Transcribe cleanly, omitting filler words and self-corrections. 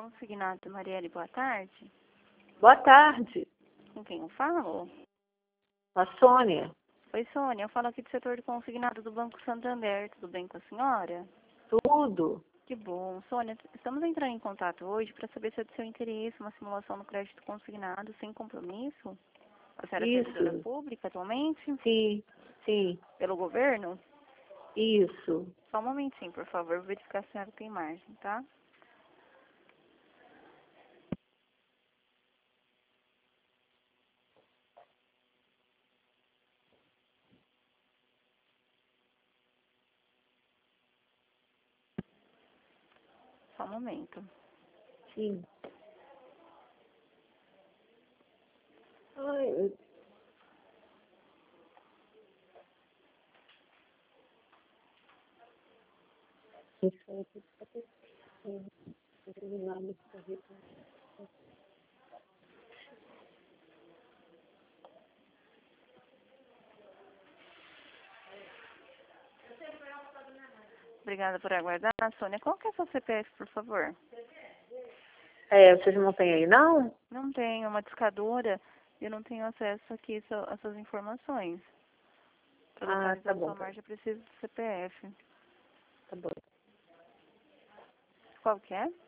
Consignado Marielle, boa tarde. Boa tarde, Com quem eu falo? a Sônia. Oi, Sônia. Eu falo aqui do setor de consignado do Banco Santander. Tudo bem com a senhora? Tudo? Que bom. Sônia, estamos entrando em contato hoje para saber se é do seu interesse uma simulação no crédito consignado sem compromisso. A senhora é servidora Isso. pública atualmente? Sim, Pelo governo? isso. Só um momentinho, por favor. Vou verificar se a senhora tem margem, tá? Só um momento. Sim. Ai, Obrigada por aguardar. Sônia, qual que é a sua CPF, por favor? vocês não têm aí, não? Não tenho uma discadora e eu não tenho acesso aqui a essas informações. Para Ah, localizar tá sua bom. margem, eu preciso do CPF. Tá bom. Qual que é?